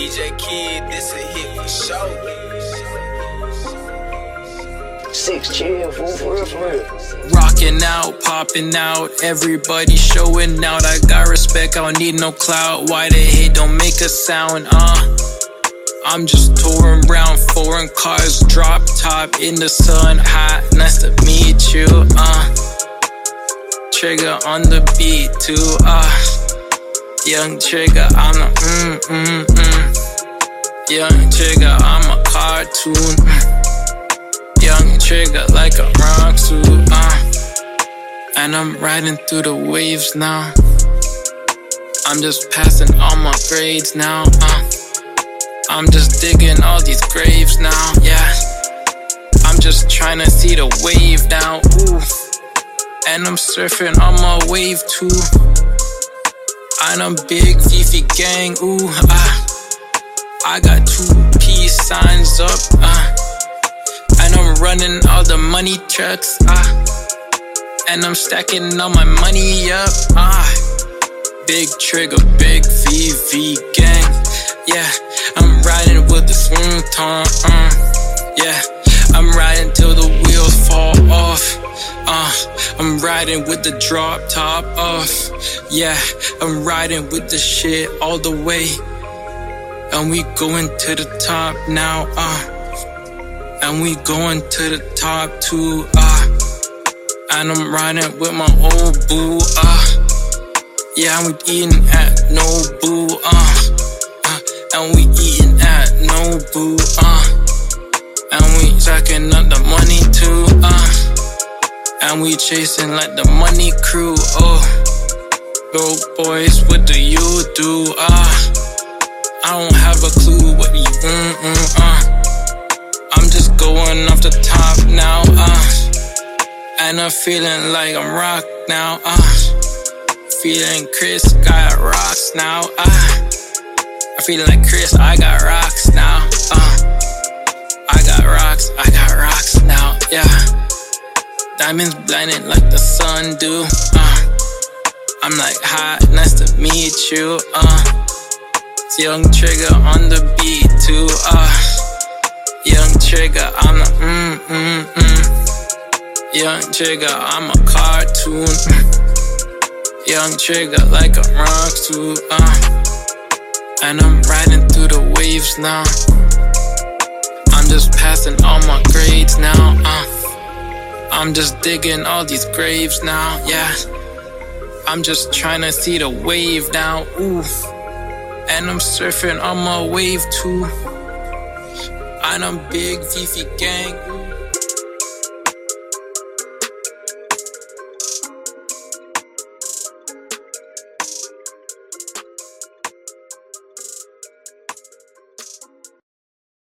DJ Kid, this a hit for sure. 6 chill, for real. Rocking out, popping out, everybody showing out. I got respect, I don't need no clout. Why the hate don't make a sound, I'm just touring around, foreign cars, drop top in the sun, hot, nice to meet you, Trigger on the beat too, Young Trigger, I'm a Young Trigger, I'm a cartoon, Young Trigger like a rock suit, and I'm riding through the waves now. I'm just passing all my grades now, I'm just digging all these graves now, yeah. I'm just trying to see the wave now, ooh. And I'm surfing on my wave too. And I'm big Fifi gang, ooh, I got 2 peace signs up, and I'm running all the money trucks, and I'm stacking all my money up, Big Trigger, big VV gang, yeah. I'm riding with the swing tone, yeah. I'm riding till the wheels fall off, I'm riding with the drop top off, yeah. I'm riding with the shit all the way, and we going to the top now, and we going to the top too, and I'm riding with my old boo, yeah. I'm eating at Nobu, and we eating at Nobu, and we stacking up the money too, and we chasing like the money crew, Go boys, what do you do, I don't have a clue what you I'm just going off the top now, and I'm feeling like I'm rock now, feeling Chris got rocks now, I feeling like Chris, I got rocks now, I got rocks now, yeah. Diamonds blinding like the sun do, I'm like hot, nice to meet you, It's Young Trigger on the beat too, Young Trigger, I'm a Young Trigger, I'm a cartoon, Young Trigger like a rock suit, and I'm riding through the waves now. I'm just passing all my grades now, I'm just digging all these graves now, yeah. I'm just trying to see the wave now, ooh. And I'm surfing on my wave too. And I'm big Fifi gang.